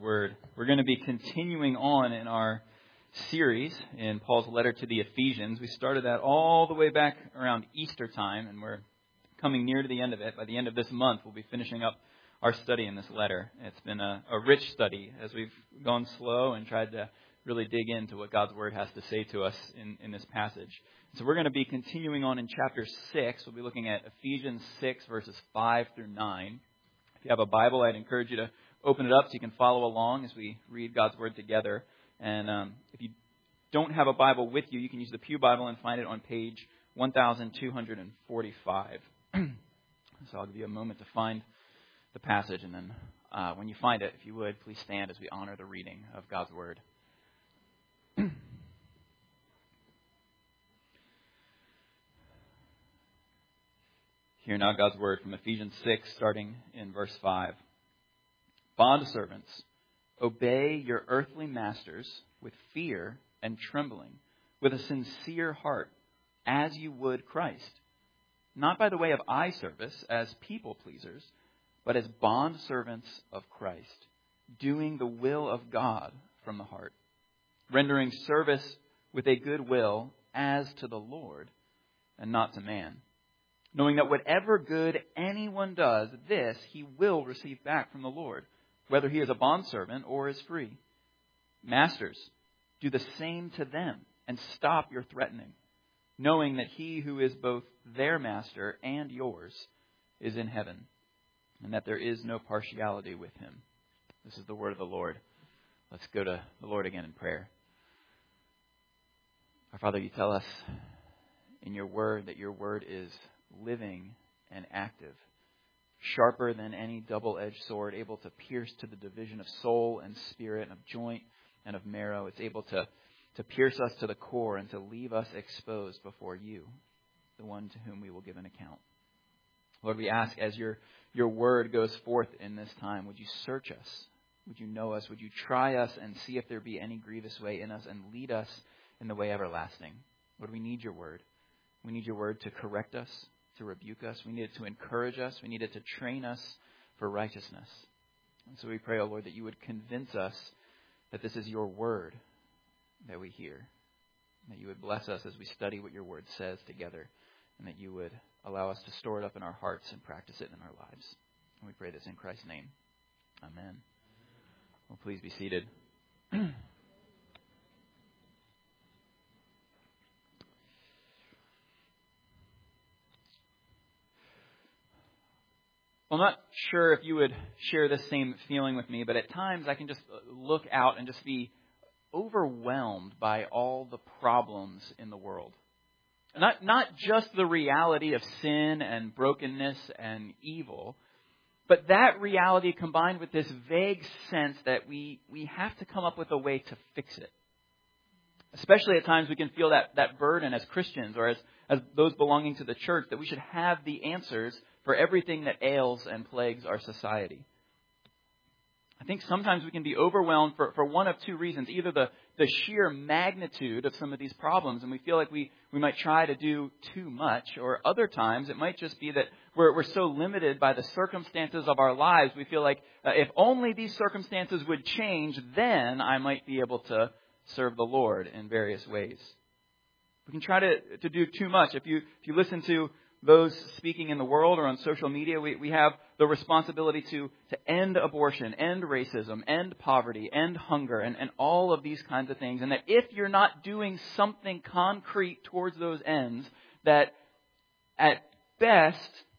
Word. We're going to be continuing on in our series in Paul's letter to the Ephesians. We started that all the way back around Easter time, and we're coming near to the end of it. By the end of this month, we'll be finishing up our study in this letter. It's been a rich study as we've gone slow and tried to really dig into what God's Word has to say to us in this passage. So we're going to be continuing on in chapter 6. We'll be looking at Ephesians 6, verses 5 through 9. If you have a Bible, I'd encourage you to open it up so you can follow along as we read God's Word together. And if you don't have a Bible with you, you can use the Pew Bible and find it on page 1245. So I'll give you a moment to find the passage, and then when you find it, if you would, please stand as we honor the reading of God's Word. Hear now God's Word from Ephesians 6, starting in verse 5. Bondservants, obey your earthly masters with fear and trembling, with a sincere heart, as you would Christ, not by the way of eye service as people pleasers, but as bondservants of Christ, doing the will of God from the heart, rendering service with a good will as to the Lord and not to man, knowing that whatever good anyone does, this he will receive back from the Lord, whether he is a bondservant or is free. Masters, do the same to them and stop your threatening, knowing that he who is both their master and yours is in heaven, and that there is no partiality with him. This is the word of the Lord. Let's go to the Lord again in prayer. Our Father, you tell us in your word that your word is living and active, sharper than any double-edged sword, able to pierce to the division of soul and spirit, and of joint and of marrow. It's able to pierce us to the core and to leave us exposed before you, the one to whom we will give an account. Lord, we ask as your word goes forth in this time, would you search us? Would you know us? Would you try us and see if there be any grievous way in us and lead us in the way everlasting? Lord, we need your word. We need your word to correct us, to rebuke us. We need it to encourage us. We need it to train us for righteousness. And so we pray, O Lord, that you would convince us that this is your word that we hear, that you would bless us as we study what your word says together, and that you would allow us to store it up in our hearts and practice it in our lives. And we pray this in Christ's name. Amen. Well, please be seated. Well, I'm not sure if you would share this same feeling with me, but at times I can just look out and just be overwhelmed by all the problems in the world. Not just the reality of sin and brokenness and evil, but that reality combined with this vague sense that we have to come up with a way to fix it. Especially at times we can feel that burden as Christians or as those belonging to the church, that we should have the answers for everything that ails and plagues our society. I think sometimes we can be overwhelmed for one of two reasons. Either the sheer magnitude of some of these problems, and we feel like we might try to do too much, or other times it might just be that we're so limited by the circumstances of our lives, we feel like if only these circumstances would change, then I might be able to serve the Lord in various ways. We can try to do too much. If you listen to those speaking in the world or on social media, we have the responsibility to end abortion, end racism, end poverty, end hunger, and all of these kinds of things. And that if you're not doing something concrete towards those ends, that at best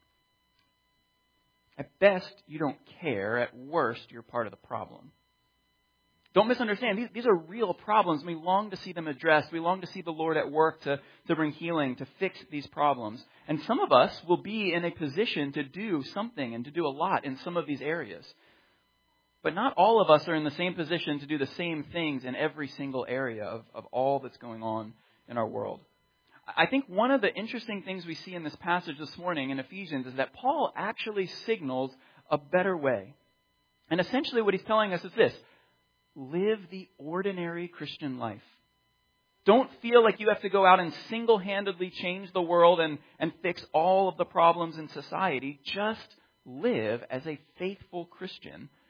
you don't care. At worst, you're part of the problem. Don't misunderstand. These are real problems. We long to see them addressed. We long to see the Lord at work to bring healing, to fix these problems. And some of us will be in a position to do something and to do a lot in some of these areas. But not all of us are in the same position to do the same things in every single area of all that's going on in our world. I think one of the interesting things we see in this passage this morning in Ephesians is that Paul actually signals a better way. And essentially what he's telling us is this: live the ordinary Christian life. Don't feel like you have to go out and single-handedly change the world and fix all of the problems in society. Just live as a faithful Christian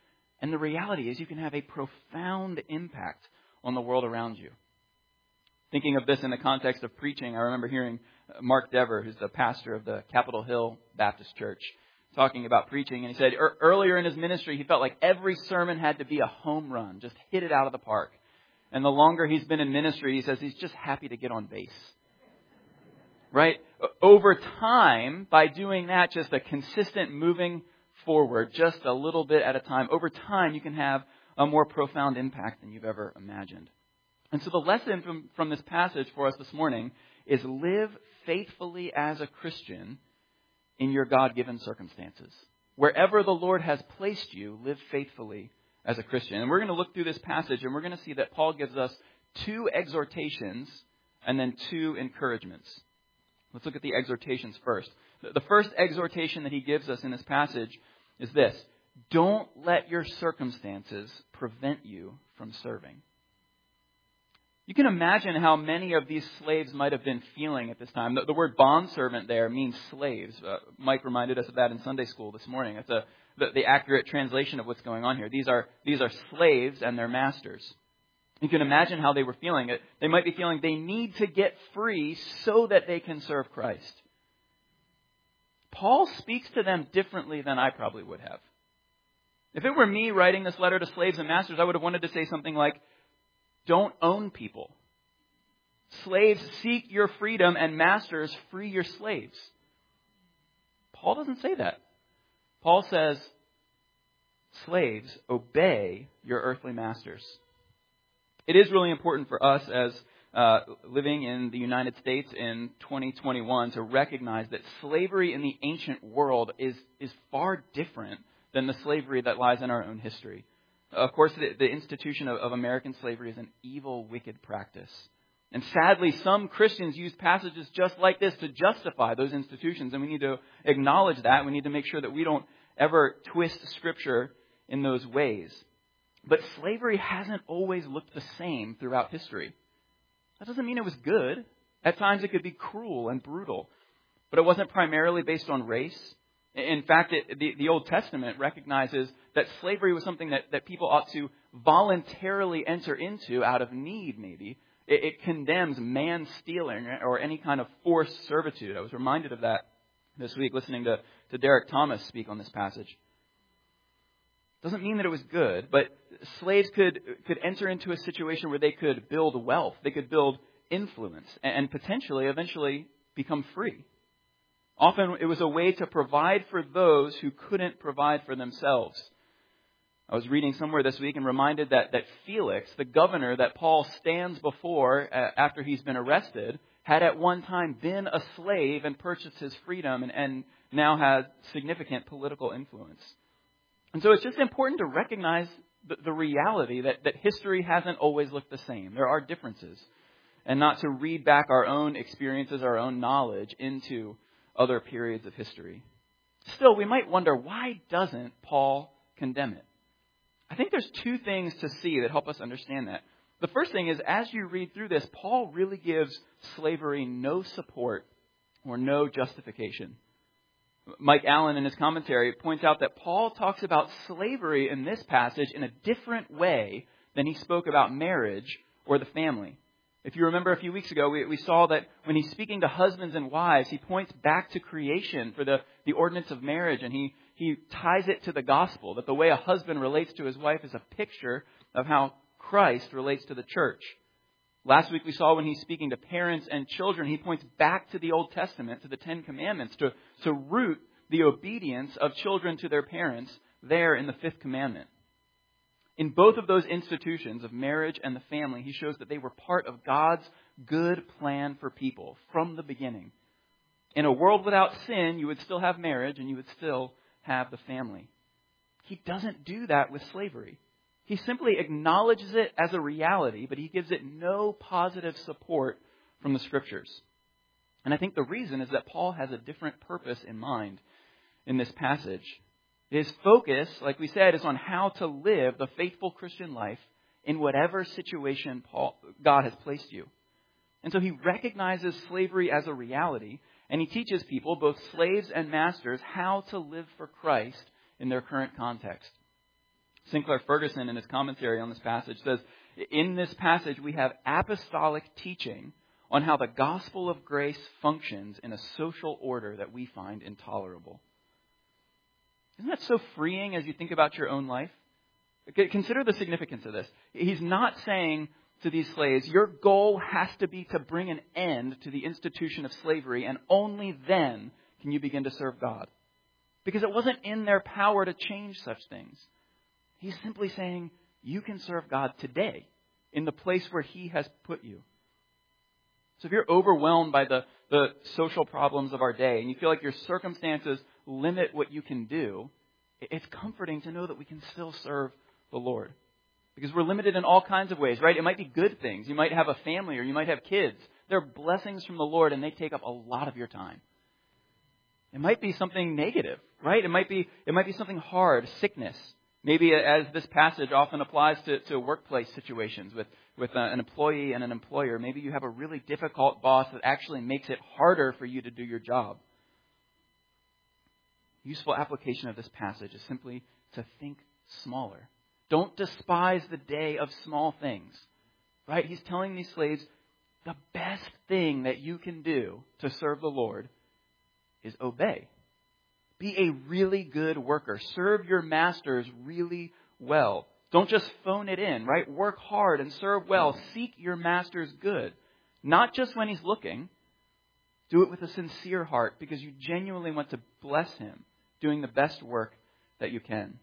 And the reality is you can have a profound impact on the world around you. Thinking of this in the context of preaching, I remember hearing Mark Dever, who's the pastor of the Capitol Hill Baptist Church, talking about preaching. And he said earlier in his ministry, he felt like every sermon had to be a home run, just hit it out of the park. And the longer he's been in ministry, he says he's just happy to get on base. Right? Over time, by doing that, just a consistent moving forward, just a little bit at a time, over time you can have a more profound impact than you've ever imagined. And so the lesson from this passage for us this morning is live faithfully as a Christian in your God-given circumstances. Wherever the Lord has placed you, live faithfully as a Christian. And we're going to look through this passage and we're going to see that Paul gives us 2 exhortations and then 2 encouragements. Let's look at the exhortations first. The first exhortation that he gives us in this passage is this: don't let your circumstances prevent you from serving. You can imagine how many of these slaves might have been feeling at this time. The word bondservant there means slaves. Mike reminded us of that in Sunday school this morning. That's the accurate translation of what's going on here. These are slaves and their masters. You can imagine how they were feeling. They might be feeling they need to get free so that they can serve Christ. Paul speaks to them differently than I probably would have. If it were me writing this letter to slaves and masters, I would have wanted to say something like, don't own people. Slaves, seek your freedom, and masters, free your slaves. Paul doesn't say that. Paul says, slaves, obey your earthly masters. It is really important for us as living in the United States in 2021 to recognize that slavery in the ancient world is far different than the slavery that lies in our own history. Of course, the institution of American slavery is an evil, wicked practice. And sadly, some Christians use passages just like this to justify those institutions. And we need to acknowledge that. We need to make sure that we don't ever twist Scripture in those ways. But slavery hasn't always looked the same throughout history. That doesn't mean it was good. At times it could be cruel and brutal. But it wasn't primarily based on race. In fact, the Old Testament recognizes that slavery was something that people ought to voluntarily enter into out of need, maybe. It condemns man stealing or any kind of forced servitude. I was reminded of that this week listening to Derek Thomas speak on this passage. Doesn't mean that it was good, but slaves could enter into a situation where they could build wealth, they could build influence, and potentially, eventually, become free. Often it was a way to provide for those who couldn't provide for themselves. I was reading somewhere this week and reminded that Felix, the governor that Paul stands before after he's been arrested, had at one time been a slave and purchased his freedom and now has significant political influence. And so it's just important to recognize the reality that history hasn't always looked the same. There are differences. And not to read back our own experiences, our own knowledge into other periods of history. Still, we might wonder, why doesn't Paul condemn it? I think there's 2 things to see that help us understand that. The first thing is, as you read through this, Paul really gives slavery no support or no justification. Mike Allen, in his commentary, points out that Paul talks about slavery in this passage in a different way than he spoke about marriage or the family. If you remember a few weeks ago, we saw that when he's speaking to husbands and wives, he points back to creation for the ordinance of marriage, and he ties it to the gospel, that the way a husband relates to his wife is a picture of how Christ relates to the church. Last week we saw when he's speaking to parents and children, he points back to the Old Testament, to the 10 Commandments, to root the obedience of children to their parents there in the 5th commandment. In both of those institutions of marriage and the family, he shows that they were part of God's good plan for people from the beginning. In a world without sin, you would still have marriage and you would still have the family. He doesn't do that with slavery. He simply acknowledges it as a reality, but he gives it no positive support from the Scriptures. And I think the reason is that Paul has a different purpose in mind in this passage. His focus, like we said, is on how to live the faithful Christian life in whatever situation God has placed you. And so he recognizes slavery as a reality, and he teaches people, both slaves and masters, how to live for Christ in their current context. Sinclair Ferguson, in his commentary on this passage, says, in this passage we have apostolic teaching on how the gospel of grace functions in a social order that we find intolerable. Isn't that so freeing as you think about your own life? Consider the significance of this. He's not saying to these slaves, your goal has to be to bring an end to the institution of slavery, and only then can you begin to serve God. Because it wasn't in their power to change such things. He's simply saying, you can serve God today in the place where He has put you. So if you're overwhelmed by the social problems of our day and you feel like your circumstances limit what you can do, it's comforting to know that we can still serve the Lord. Because we're limited in all kinds of ways, right? It might be good things. You might have a family or you might have kids. They're blessings from the Lord and they take up a lot of your time. It might be something negative, right? It might be something hard, sickness. Maybe, as this passage often applies to workplace situations with an employee and an employer, maybe you have a really difficult boss that actually makes it harder for you to do your job. Useful application of this passage is simply to think smaller. Don't despise the day of small things, right? He's telling these slaves, the best thing that you can do to serve the Lord is obey. Be a really good worker. Serve your masters really well. Don't just phone it in, right? Work hard and serve well. Seek your master's good. Not just when He's looking. Do it with a sincere heart because you genuinely want to bless Him, doing the best work that you can.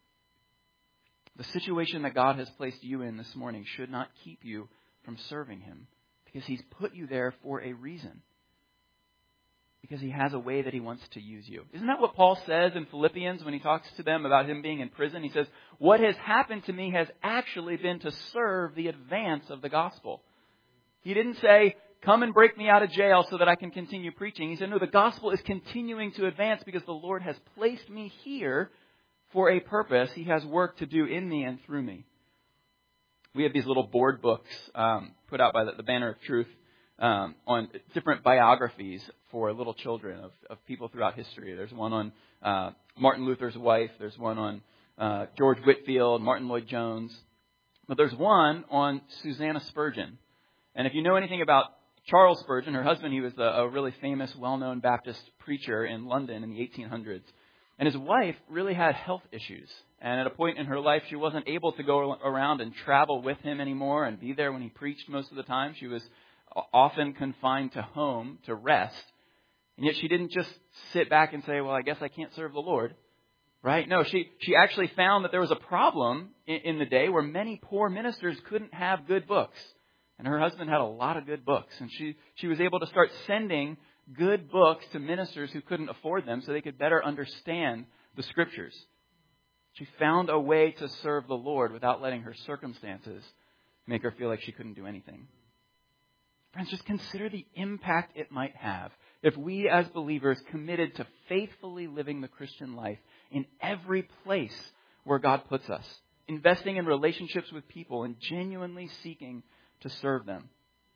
The situation that God has placed you in this morning should not keep you from serving Him because He's put you there for a reason. Because He has a way that He wants to use you. Isn't that what Paul says in Philippians when he talks to them about him being in prison? He says, what has happened to me has actually been to serve the advance of the gospel. He didn't say, come and break me out of jail so that I can continue preaching. He said, no, the gospel is continuing to advance because the Lord has placed me here for a purpose. He has work to do in me and through me. We have these little board books put out by the Banner of Truth on different biographies for little children of people throughout history. There's one on Martin Luther's wife. There's one on George Whitefield, Martin Lloyd-Jones. But there's one on Susanna Spurgeon. And if you know anything about Charles Spurgeon, her husband, he was a really famous, well-known Baptist preacher in London in the 1800s. And his wife really had health issues. And at a point in her life, she wasn't able to go around and travel with him anymore and be there when he preached most of the time. She was often confined to home to rest. And yet she didn't just sit back and say, well, I guess I can't serve the Lord. Right? No, she actually found that there was a problem in the day where many poor ministers couldn't have good books. And her husband had a lot of good books. And she was able to start sending good books to ministers who couldn't afford them so they could better understand the Scriptures. She found a way to serve the Lord without letting her circumstances make her feel like she couldn't do anything. Friends, just consider the impact it might have if we as believers committed to faithfully living the Christian life in every place where God puts us, investing in relationships with people and genuinely seeking to serve them.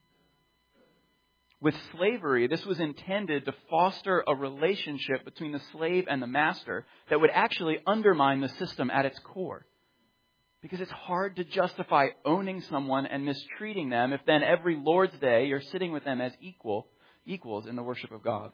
With slavery, this was intended to foster a relationship between the slave and the master that would actually undermine the system at its core. Because it's hard to justify owning someone and mistreating them if then every Lord's Day you're sitting with them as equals in the worship of God.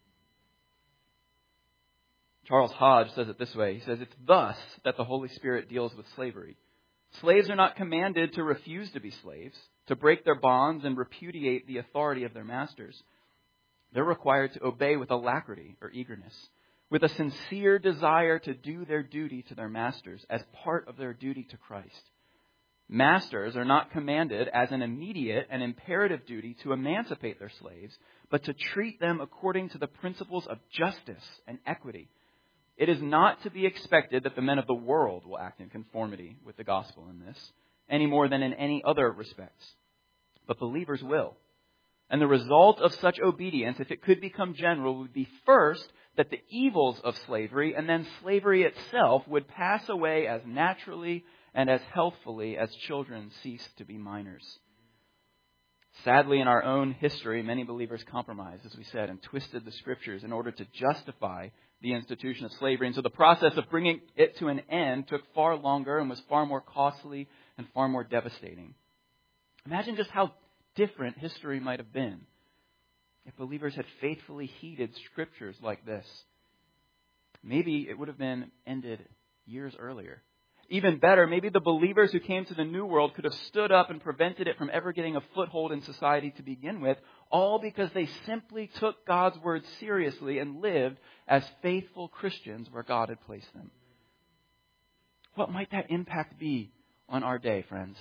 Charles Hodge says it this way. He says, it's thus that the Holy Spirit deals with slavery. Slaves are not commanded to refuse to be slaves, to break their bonds and repudiate the authority of their masters. They're required to obey with alacrity or eagerness, with a sincere desire to do their duty to their masters as part of their duty to Christ. Masters are not commanded as an immediate and imperative duty to emancipate their slaves, but to treat them according to the principles of justice and equity. It is not to be expected that the men of the world will act in conformity with the gospel in this, any more than in any other respects. But believers will. And the result of such obedience, if it could become general, would be first that the evils of slavery and then slavery itself would pass away as naturally and as healthfully as children cease to be minors. Sadly, in our own history, many believers compromised, as we said, and twisted the Scriptures in order to justify the institution of slavery. And so the process of bringing it to an end took far longer and was far more costly and far more devastating. Imagine just how different history might have been if believers had faithfully heeded scriptures like this. Maybe it would have been ended years earlier. Even better, maybe the believers who came to the New World could have stood up and prevented it from ever getting a foothold in society to begin with, all because they simply took God's word seriously and lived as faithful Christians where God had placed them. What might that impact be on our day, friends?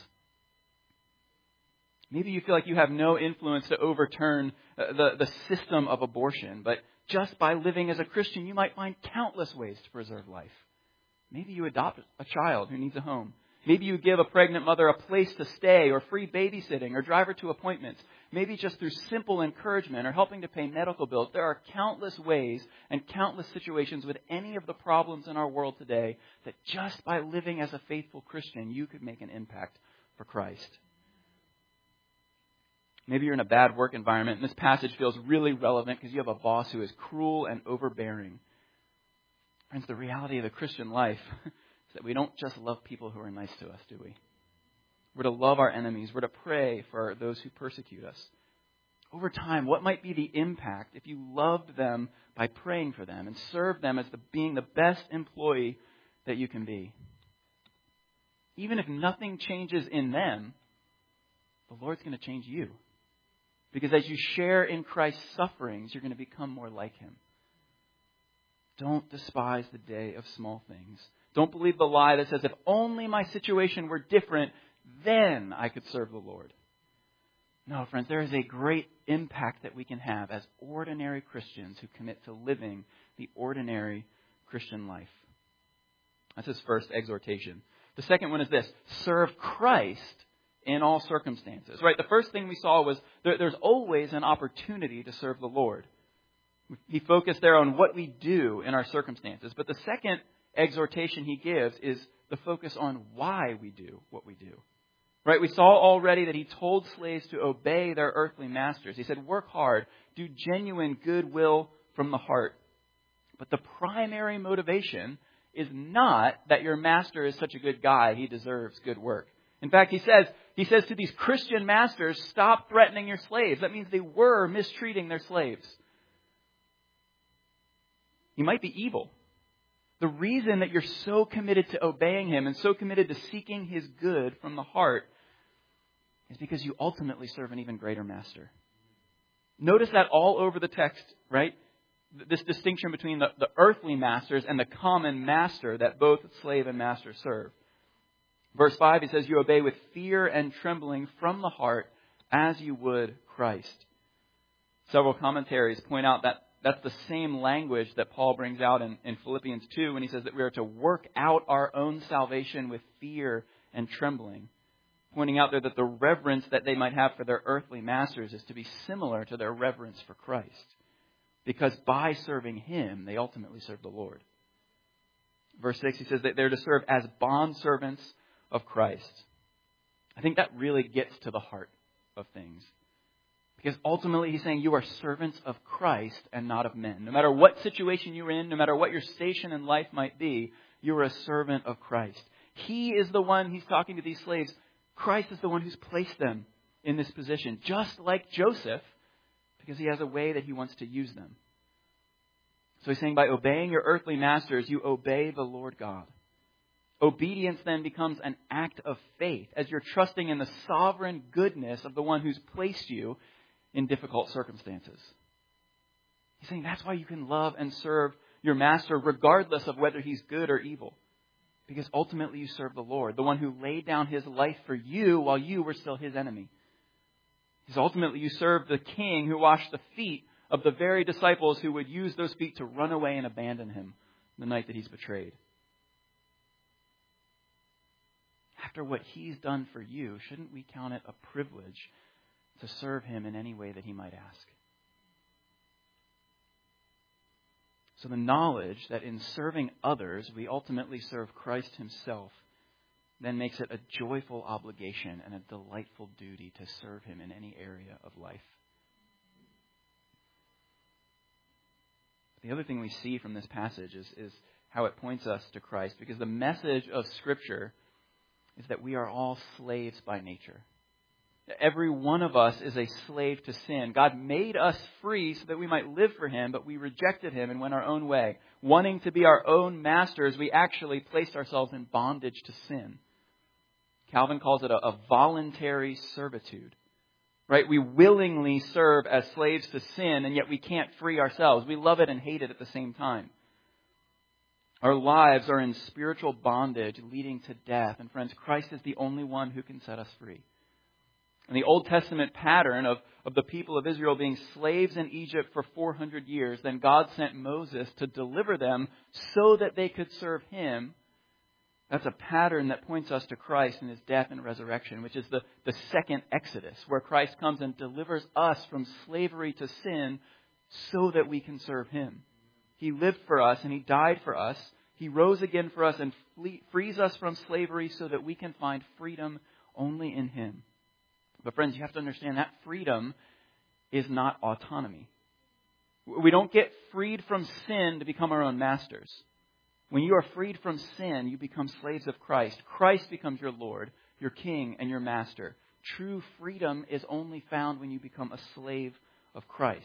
Maybe you feel like you have no influence to overturn the system of abortion, but just by living as a Christian, you might find countless ways to preserve life. Maybe you adopt a child who needs a home. Maybe you give a pregnant mother a place to stay or free babysitting or drive her to appointments. Maybe just through simple encouragement or helping to pay medical bills. There are countless ways and countless situations with any of the problems in our world today that just by living as a faithful Christian, you could make an impact for Christ. Maybe you're in a bad work environment and this passage feels really relevant because you have a boss who is cruel and overbearing. Friends, the reality of the Christian life is that we don't just love people who are nice to us, do we? We're to love our enemies. We're to pray for those who persecute us. Over time, what might be the impact if you loved them by praying for them and served them as being the best employee that you can be? Even if nothing changes in them, the Lord's going to change you. Because as you share in Christ's sufferings, you're going to become more like Him. Don't despise the day of small things. Don't believe the lie that says, if only my situation were different, then I could serve the Lord. No, friends, there is a great impact that we can have as ordinary Christians who commit to living the ordinary Christian life. That's his first exhortation. The second one is this: serve Christ in all circumstances. Right? The first thing we saw was there's always an opportunity to serve the Lord. He focused there on what we do in our circumstances. But the second exhortation he gives is the focus on why we do what we do. Right? We saw already that he told slaves to obey their earthly masters. He said, work hard, do genuine goodwill from the heart. But the primary motivation is not that your master is such a good guy, he deserves good work. In fact, he says to these Christian masters, stop threatening your slaves. That means they were mistreating their slaves. He might be evil. The reason that you're so committed to obeying him and so committed to seeking his good from the heart is because you ultimately serve an even greater master. Notice that all over the text, right? This distinction between the earthly masters and the common master that both slave and master serve. Verse 5, he says, you obey with fear and trembling from the heart as you would Christ. Several commentaries point out that that's the same language that Paul brings out in Philippians 2 when he says that we are to work out our own salvation with fear and trembling. Pointing out there that the reverence that they might have for their earthly masters is to be similar to their reverence for Christ. Because by serving him, they ultimately serve the Lord. Verse 6, he says that they're to serve as bondservants of Christ. I think that really gets to the heart of things. Because ultimately he's saying you are servants of Christ and not of men. No matter what situation you're in, no matter what your station in life might be, you're a servant of Christ. He is the one, he's talking to these slaves, Christ is the one who's placed them in this position. Just like Joseph, because he has a way that he wants to use them. So he's saying by obeying your earthly masters, you obey the Lord God. Obedience then becomes an act of faith as you're trusting in the sovereign goodness of the one who's placed you in difficult circumstances. He's saying that's why you can love and serve your master regardless of whether he's good or evil. Because ultimately you serve the Lord, the one who laid down his life for you while you were still his enemy. Because ultimately you serve the king who washed the feet of the very disciples who would use those feet to run away and abandon him the night that he's betrayed. After what he's done for you, shouldn't we count it a privilege to serve him in any way that he might ask? So the knowledge that in serving others, we ultimately serve Christ himself, then makes it a joyful obligation and a delightful duty to serve him in any area of life. The other thing we see from this passage is how it points us to Christ, because the message of Scripture is that we are all slaves by nature. Every one of us is a slave to sin. God made us free so that we might live for Him, but we rejected Him and went our own way. Wanting to be our own masters, we actually placed ourselves in bondage to sin. Calvin calls it a voluntary servitude. Right? We willingly serve as slaves to sin, and yet we can't free ourselves. We love it and hate it at the same time. Our lives are in spiritual bondage leading to death. And friends, Christ is the only one who can set us free. And the Old Testament pattern of the people of Israel being slaves in Egypt for 400 years, then God sent Moses to deliver them so that they could serve Him. That's a pattern that points us to Christ and His death and resurrection, which is the second Exodus, where Christ comes and delivers us from slavery to sin so that we can serve Him. He lived for us and He died for us. He rose again for us and frees us from slavery so that we can find freedom only in Him. But friends, you have to understand that freedom is not autonomy. We don't get freed from sin to become our own masters. When you are freed from sin, you become slaves of Christ. Christ becomes your Lord, your King, and your Master. True freedom is only found when you become a slave of Christ.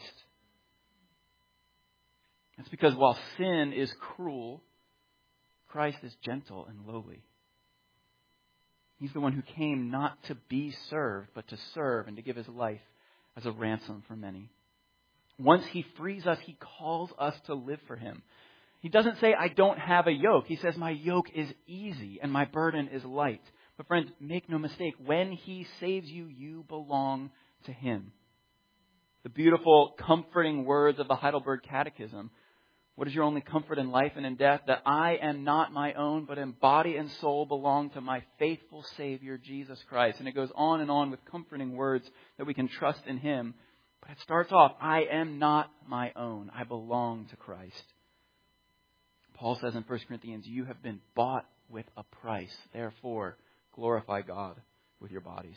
That's because while sin is cruel, Christ is gentle and lowly. He's the one who came not to be served, but to serve and to give His life as a ransom for many. Once He frees us, He calls us to live for Him. He doesn't say, I don't have a yoke. He says, my yoke is easy and my burden is light. But friends, make no mistake, when He saves you, you belong to Him. The beautiful, comforting words of the Heidelberg Catechism. What is your only comfort in life and in death? That I am not my own, but in body and soul belong to my faithful Savior, Jesus Christ. And it goes on with comforting words that we can trust in Him. But it starts off, I am not my own. I belong to Christ. Paul says in 1 Corinthians, you have been bought with a price. Therefore, glorify God with your bodies.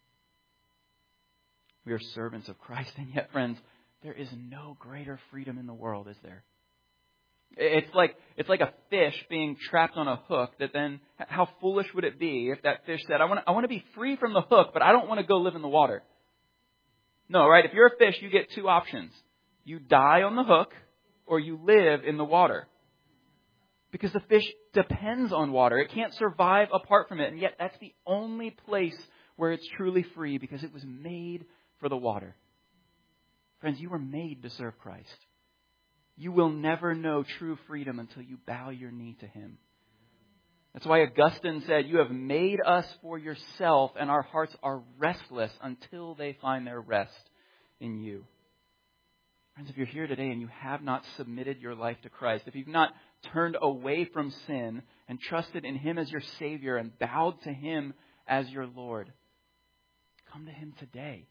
We are servants of Christ. And yet, friends, there is no greater freedom in the world, is there? It's like a fish being trapped on a hook that then, how foolish would it be if that fish said, I want to be free from the hook, but I don't want to go live in the water. No, right? If you're a fish, you get two options. You die on the hook or you live in the water. Because the fish depends on water. It can't survive apart from it. And yet that's the only place where it's truly free because it was made for the water. Friends, you were made to serve Christ. You will never know true freedom until you bow your knee to Him. That's why Augustine said, you have made us for yourself, and our hearts are restless until they find their rest in you. Friends, if you're here today and you have not submitted your life to Christ, if you've not turned away from sin and trusted in Him as your Savior and bowed to Him as your Lord, come to Him today.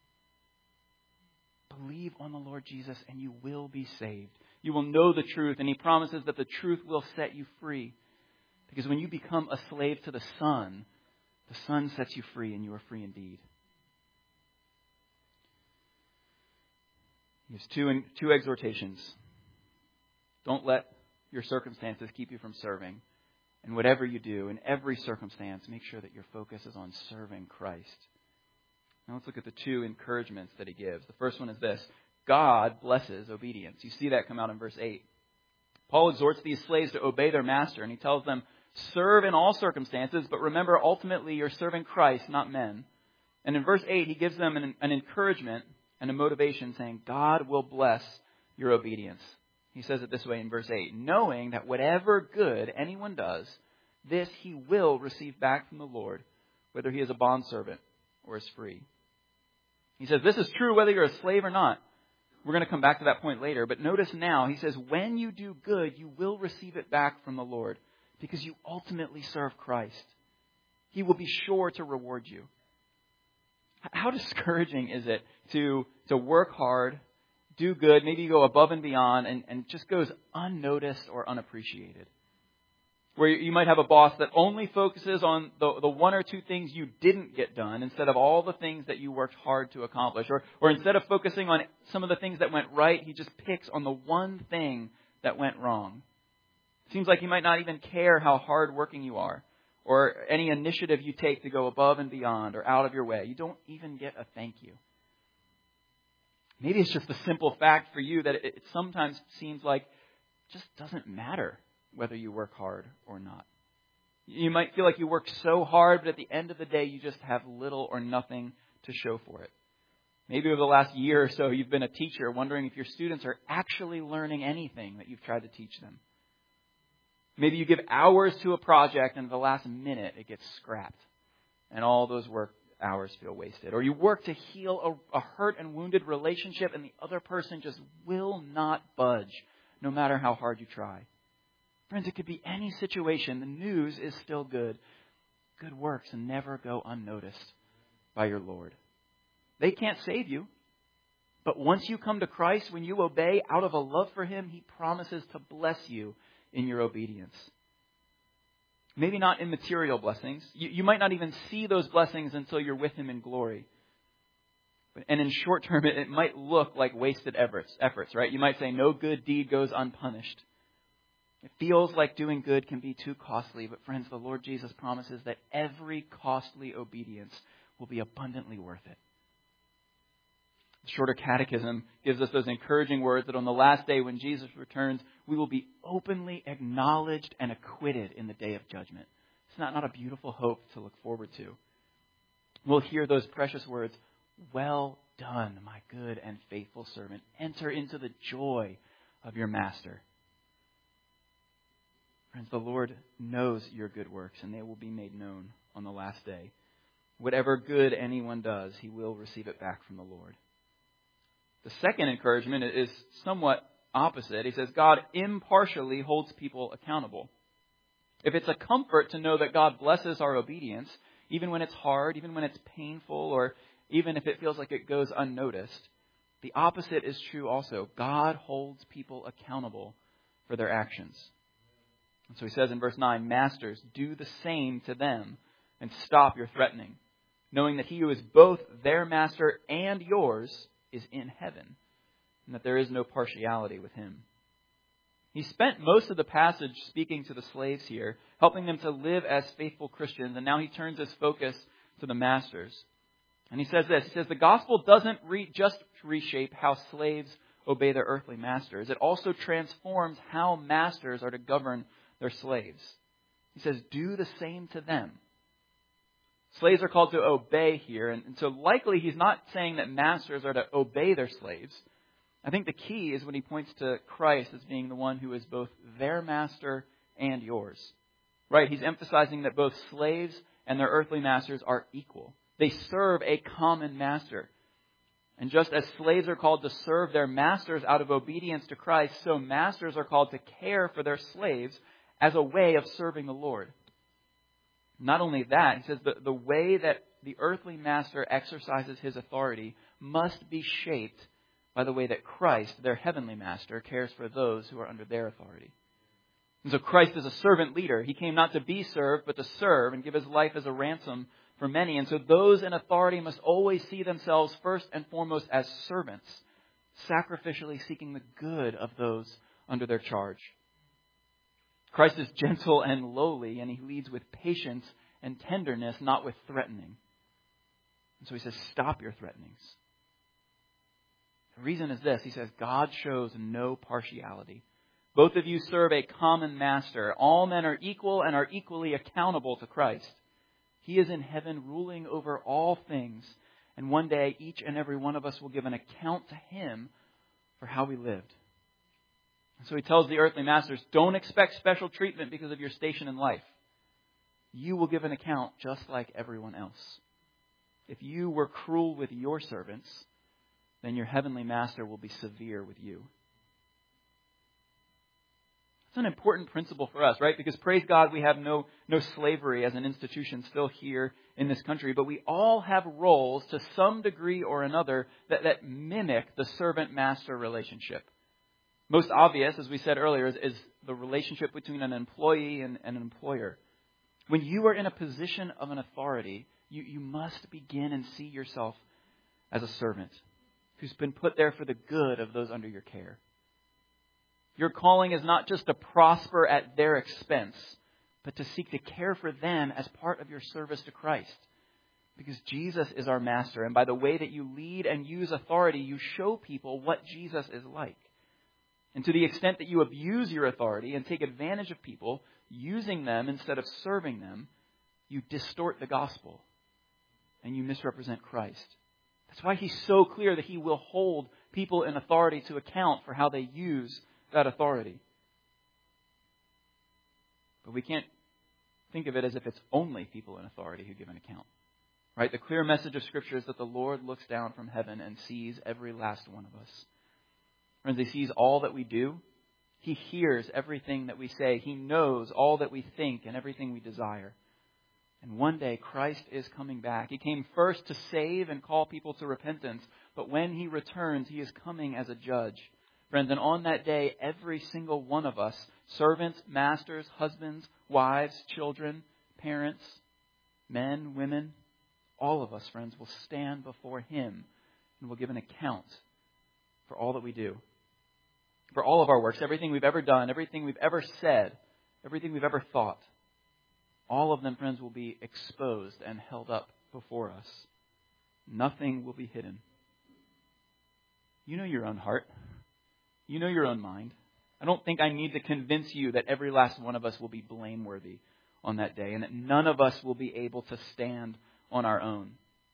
Believe on the Lord Jesus and you will be saved. You will know the truth, and He promises that the truth will set you free. Because when you become a slave to the Son sets you free and you are free indeed. He has two exhortations. Don't let your circumstances keep you from serving. And whatever you do, in every circumstance, make sure that your focus is on serving Christ. Now let's look at the two encouragements that He gives. The first one is this. God blesses obedience. You see that come out in verse 8. Paul exhorts these slaves to obey their master, and he tells them, serve in all circumstances, but remember, ultimately, you're serving Christ, not men. And in verse 8, he gives them an encouragement and a motivation, saying, God will bless your obedience. He says it this way in verse 8, knowing that whatever good anyone does, this he will receive back from the Lord, whether he is a bondservant or is free. He says this is true whether you're a slave or not. We're going to come back to that point later. But notice now, he says, when you do good, you will receive it back from the Lord because you ultimately serve Christ. He will be sure to reward you. How discouraging is it to work hard, do good, maybe go above and beyond, and just goes unnoticed or unappreciated? Where you might have a boss that only focuses on the one or two things you didn't get done instead of all the things that you worked hard to accomplish. Or instead of focusing on some of the things that went right, he just picks on the one thing that went wrong. It seems like he might not even care how hardworking you are or any initiative you take to go above and beyond or out of your way. You don't even get a thank you. Maybe it's just a simple fact for you that it sometimes seems like it just doesn't matter whether you work hard or not. You might feel like you work so hard, but at the end of the day, you just have little or nothing to show for it. Maybe over the last year or so, you've been a teacher wondering if your students are actually learning anything that you've tried to teach them. Maybe you give hours to a project and at the last minute it gets scrapped and all those work hours feel wasted. Or you work to heal a hurt and wounded relationship and the other person just will not budge no matter how hard you try. Friends, it could be any situation. The news is still good. Good works never go unnoticed by your Lord. They can't save you. But once you come to Christ, when you obey out of a love for Him, He promises to bless you in your obedience. Maybe not in material blessings. You might not even see those blessings until you're with Him in glory. And in short term, it might look like wasted efforts, right? You might say no good deed goes unpunished. It feels like doing good can be too costly, but friends, the Lord Jesus promises that every costly obedience will be abundantly worth it. The Shorter Catechism gives us those encouraging words that on the last day when Jesus returns, we will be openly acknowledged and acquitted in the day of judgment. It's not a beautiful hope to look forward to. We'll hear those precious words, "Well done, my good and faithful servant. Enter into the joy of your master." Friends, the Lord knows your good works, and they will be made known on the last day. Whatever good anyone does, he will receive it back from the Lord. The second encouragement is somewhat opposite. He says God impartially holds people accountable. If it's a comfort to know that God blesses our obedience, even when it's hard, even when it's painful, or even if it feels like it goes unnoticed, the opposite is true also. God holds people accountable for their actions. And so he says in verse 9, "Masters, do the same to them and stop your threatening, knowing that He who is both their master and yours is in heaven, and that there is no partiality with Him." He spent most of the passage speaking to the slaves here, helping them to live as faithful Christians, and now he turns his focus to the masters. And he says this, he says, the gospel doesn't just reshape how slaves obey their earthly masters. It also transforms how masters are to govern their slaves. He says, do the same to them. Slaves are called to obey here. And so likely he's not saying that masters are to obey their slaves. I think the key is when he points to Christ as being the one who is both their master and yours. Right? He's emphasizing that both slaves and their earthly masters are equal. They serve a common master. And just as slaves are called to serve their masters out of obedience to Christ, so masters are called to care for their slaves as a way of serving the Lord. Not only that, he says the way that the earthly master exercises his authority must be shaped by the way that Christ, their heavenly master, cares for those who are under their authority. And so Christ is a servant leader. He came not to be served, but to serve and give His life as a ransom for many. And so those in authority must always see themselves first and foremost as servants, sacrificially seeking the good of those under their charge. Christ is gentle and lowly, and He leads with patience and tenderness, not with threatening. And so He says, stop your threatenings. The reason is this. He says, God shows no partiality. Both of you serve a common master. All men are equal and are equally accountable to Christ. He is in heaven ruling over all things. And one day, each and every one of us will give an account to Him for how we lived. And so He tells the earthly masters, don't expect special treatment because of your station in life. You will give an account just like everyone else. If you were cruel with your servants, then your heavenly master will be severe with you. It's an important principle for us, right? Because praise God, we have no slavery as an institution still here in this country, but we all have roles to some degree or another that mimic the servant-master relationship. Most obvious, as we said earlier, is the relationship between an employee and an employer. When you are in a position of an authority, you must begin and see yourself as a servant who's been put there for the good of those under your care. Your calling is not just to prosper at their expense, but to seek to care for them as part of your service to Christ. Because Jesus is our master, and by the way that you lead and use authority, you show people what Jesus is like. And to the extent that you abuse your authority and take advantage of people, using them instead of serving them, you distort the gospel and you misrepresent Christ. That's why he's so clear that he will hold people in authority to account for how they use that authority. But we can't think of it as if it's only people in authority who give an account. Right? The clear message of Scripture is that the Lord looks down from heaven and sees every last one of us. Friends, he sees all that we do. He hears everything that we say. He knows all that we think and everything we desire. And one day Christ is coming back. He came first to save and call people to repentance. But when he returns, he is coming as a judge. Friends, and on that day, every single one of us, servants, masters, husbands, wives, children, parents, men, women, all of us, friends, will stand before him and will give an account for all that we do. For all of our works, everything we've ever done, everything we've ever said, everything we've ever thought. All of them, friends, will be exposed and held up before us. Nothing will be hidden. You know your own heart. You know your own mind. I don't think I need to convince you that every last one of us will be blameworthy on that day and that none of us will be able to stand on our own.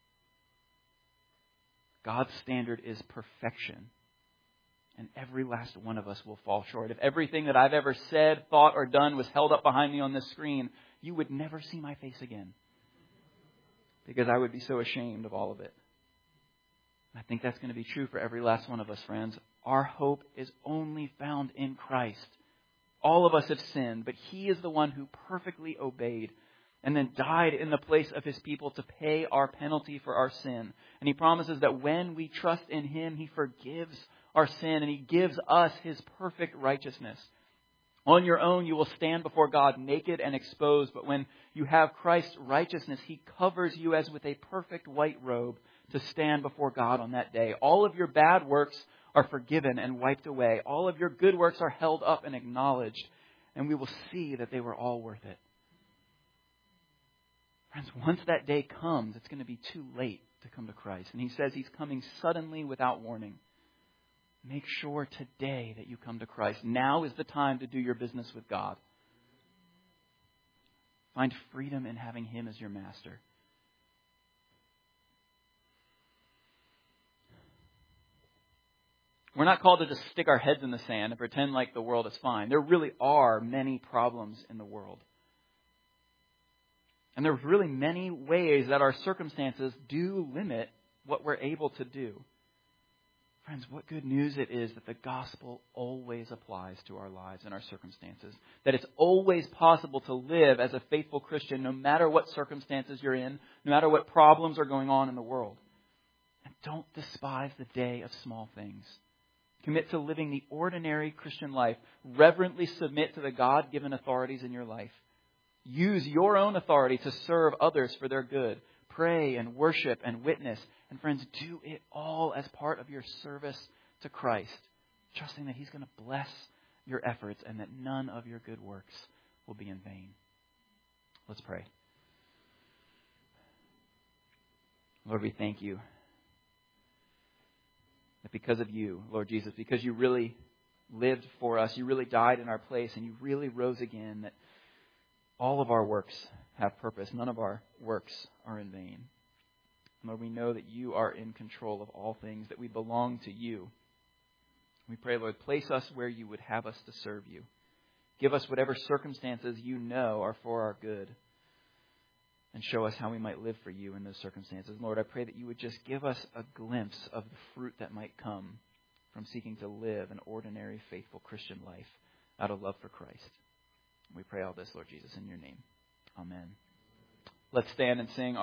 God's standard is perfection. And every last one of us will fall short. If everything that I've ever said, thought, or done was held up behind me on this screen, you would never see my face again. Because I would be so ashamed of all of it. I think that's going to be true for every last one of us, friends. Our hope is only found in Christ. All of us have sinned, but he is the one who perfectly obeyed and then died in the place of his people to pay our penalty for our sin. And he promises that when we trust in him, he forgives our sin and he gives us his perfect righteousness. On your own, you will stand before God naked and exposed. But when you have Christ's righteousness, he covers you as with a perfect white robe to stand before God on that day. All of your bad works are forgiven and wiped away. All of your good works are held up and acknowledged. And we will see that they were all worth it. Friends, once that day comes, it's going to be too late to come to Christ. And he says he's coming suddenly without warning. Make sure today that you come to Christ. Now is the time to do your business with God. Find freedom in having him as your master. We're not called to just stick our heads in the sand and pretend like the world is fine. There really are many problems in the world. And there's really many ways that our circumstances do limit what we're able to do. Friends, what good news it is that the gospel always applies to our lives and our circumstances. That it's always possible to live as a faithful Christian no matter what circumstances you're in, no matter what problems are going on in the world. And don't despise the day of small things. Commit to living the ordinary Christian life. Reverently submit to the God-given authorities in your life. Use your own authority to serve others for their good. Pray and worship and witness. And friends, do it all as part of your service to Christ, trusting that he's going to bless your efforts and that none of your good works will be in vain. Let's pray. Lord, we thank you that because of you, Lord Jesus, because you really lived for us, you really died in our place, and you really rose again, that all of our works have purpose. None of our works are in vain. Lord, we know that you are in control of all things, that we belong to you. We pray, Lord, place us where you would have us to serve you. Give us whatever circumstances you know are for our good. And show us how we might live for you in those circumstances. Lord, I pray that you would just give us a glimpse of the fruit that might come from seeking to live an ordinary, faithful Christian life out of love for Christ. We pray all this, Lord Jesus, in your name. Amen. Let's stand and sing.